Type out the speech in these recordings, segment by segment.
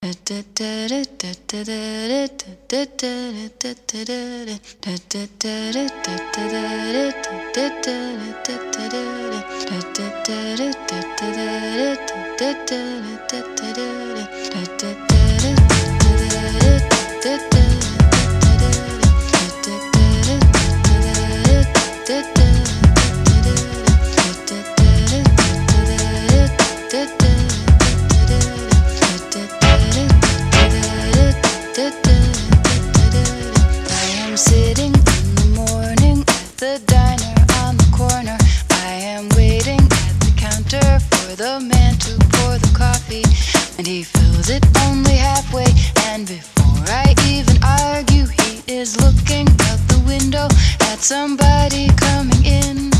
Sitting in the morning at the diner on the corner. I am waiting at the counter for the man to pour the coffee, and he fills it only halfway. And before I even argue, he is looking out the window at somebody coming in.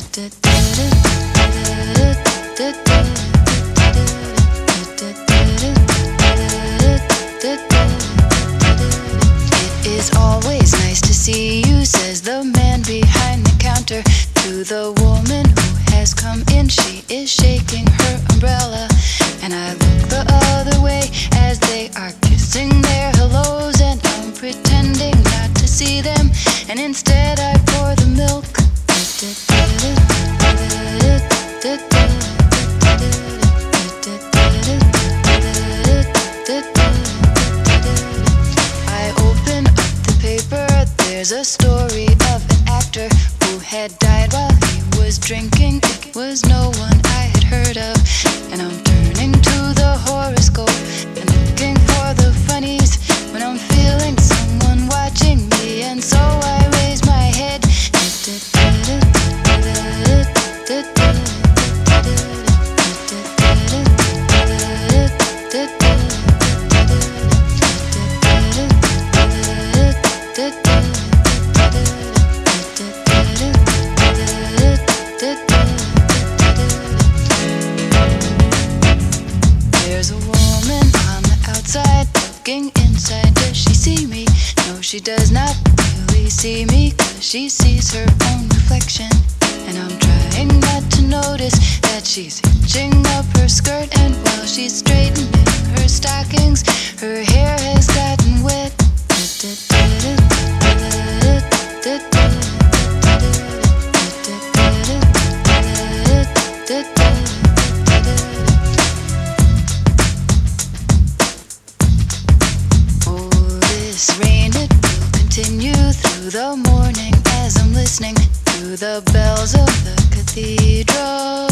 It is always nice to see you, says the man behind the counter to the woman who has come in. She is shaking her umbrella, and I look the other way as they are kissing their hellos, and I'm pretending not to see them, and instead I pour the milk. I open up the paper. There's a story of an actor who had died while he was drinking. It was no one I had heard of, and I'm turning to the horoscope and looking for the funnies when I'm feeling someone watching me, and so I raise my head. There's a woman on the outside looking inside. Does she see me? No, she does not really see me, 'cause she sees her own reflection. And I'm trying not to notice that she's hitching up her skirt, and while she's straightening her stockings, her hair has gotten wet. Oh, this rain, it will continue through the morning as I'm listening to the bells of the cathedral.